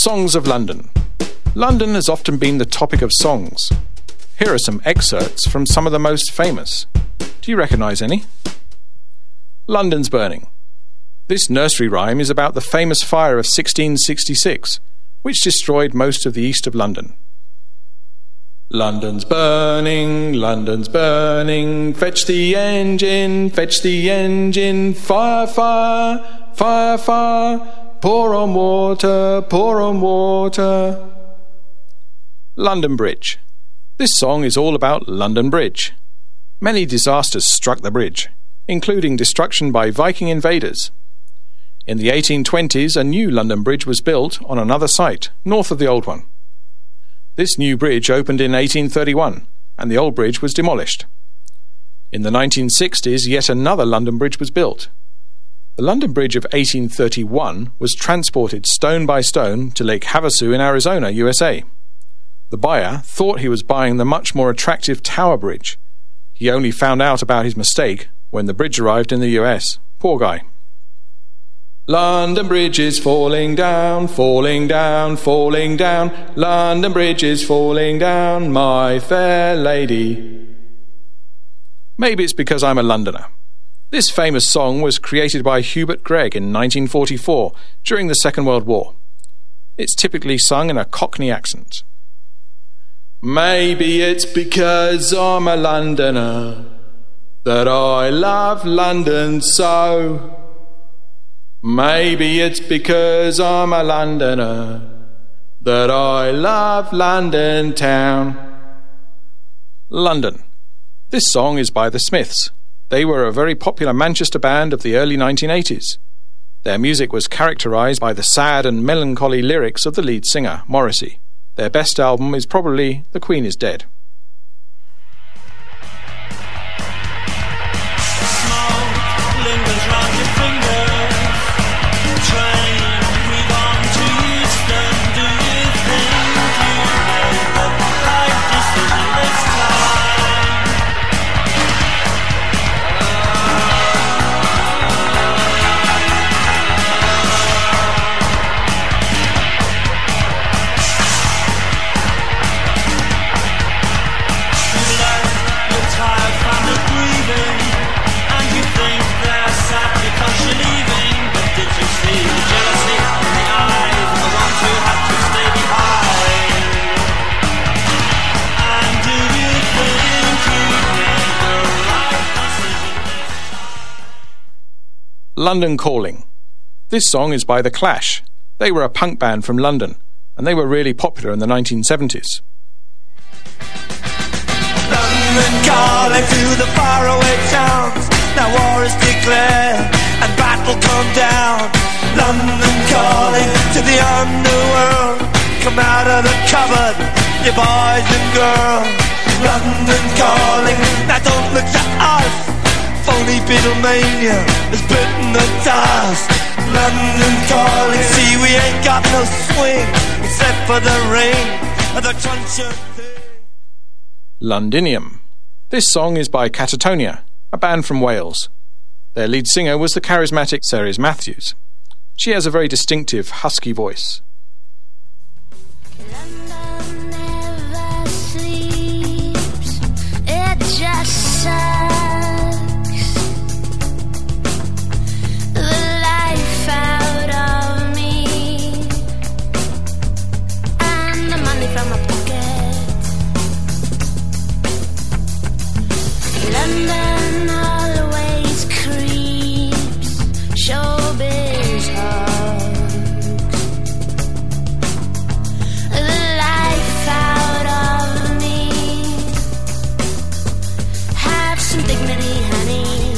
Songs of London. London has often been the topic of songs. Here are some excerpts from some of the most famous. Do you recognise any? London's Burning. This nursery rhyme is about the famous fire of 1666, which destroyed most of the east of London. London's burning, fetch the engine, fire, fire, fire, fire, pour on water, pour on water. London Bridge. This song is all about London Bridge. Many disasters struck the bridge, including destruction by Viking invaders. In the 1820s, a new London Bridge was built on another site, north of the old one. This new bridge opened in 1831, and the old bridge was demolished. In the 1960s, yet another London Bridge was built. The London Bridge of 1831 was transported stone by stone to Lake Havasu in Arizona, USA. The buyer thought he was buying the much more attractive Tower Bridge. He only found out about his mistake when the bridge arrived in the US. Poor guy. London Bridge is falling down, falling down, falling down. London Bridge is falling down, my fair lady. Maybe it's because I'm a Londoner. This famous song was created by Hubert Gregg in 1944 during the Second World War. It's typically sung in a Cockney accent. Maybe it's because I'm a Londoner that I love London so. Maybe it's because I'm a Londoner that I love London town. London. This song is by the Smiths. They were a very popular Manchester band of the early 1980s. Their music was characterised by the sad and melancholy lyrics of the lead singer, Morrissey. Their best album is probably The Queen is Dead. London Calling. This song is by The Clash. They were a punk band from London, and they were really popular in the 1970s. London calling to the faraway towns. Now war is declared and battle come down. London calling to the underworld. Come out of the cupboard, you boys and girls. London calling, now don't look to us. Phony Beatlemania has bitten the dust. London calling, see we ain't got no swing except for the ring and the crunch of thing. Londinium. This song is by Catatonia, a band from Wales. Their lead singer was the charismatic Ceres Matthews. She has a very distinctive husky voice. London never sleeps, it just sucks. London always creeps, showbiz hugs. The life out of me. Have some dignity, honey.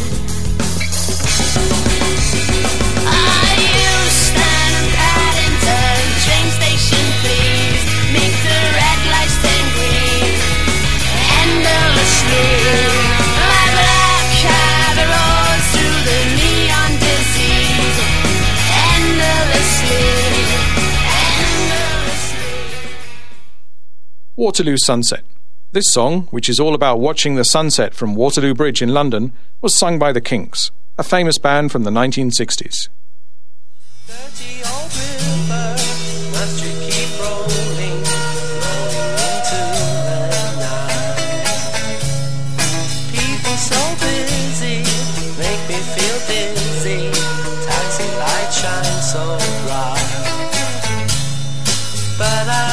Are you stand Paddington train station, please? Make the red lights turn green endlessly. Waterloo Sunset. This song, which is all about watching the sunset from Waterloo Bridge in London, was sung by the Kinks, a famous band from the 1960s. Dirty old river, But I